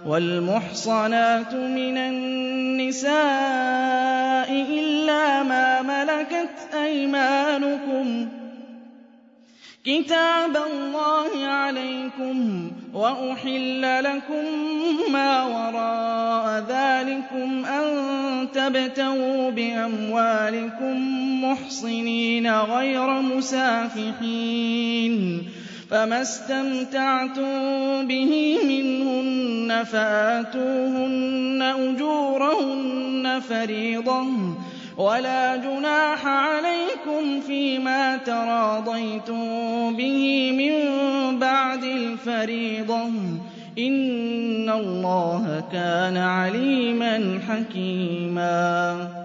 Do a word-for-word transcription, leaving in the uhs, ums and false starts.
وَالْمُحْصَنَاتُ مِنَ النِّسَاءِ إِلَّا مَا مَلَكَتْ أَيْمَانُكُمْ ۖ كِتَابَ اللَّهِ عَلَيْكُمْ ۚ وَأُحِلَّ لَكُم مَّا وَرَاءَ ذَٰلِكُمْ أَن تَبْتَغُوا بِأَمْوَالِكُم مُّحْصِنِينَ غَيْرَ مُسَافِحِينَ ۚ فَمَا اسْتَمْتَعْتُم بِهِ مِنْهُنَّ فَآتُوهُنَّ أُجُورَهُنَّ فَرِيضَةً ۚ وَلَا جُنَاحَ عَلَيْكُمْ فِيمَا تَرَاضَيْتُم بِهِ مِن بَعْدِ الْفَرِيضَةِ ۚ إِنَّ اللَّهَ كَانَ عَلِيمًا حَكِيمًا.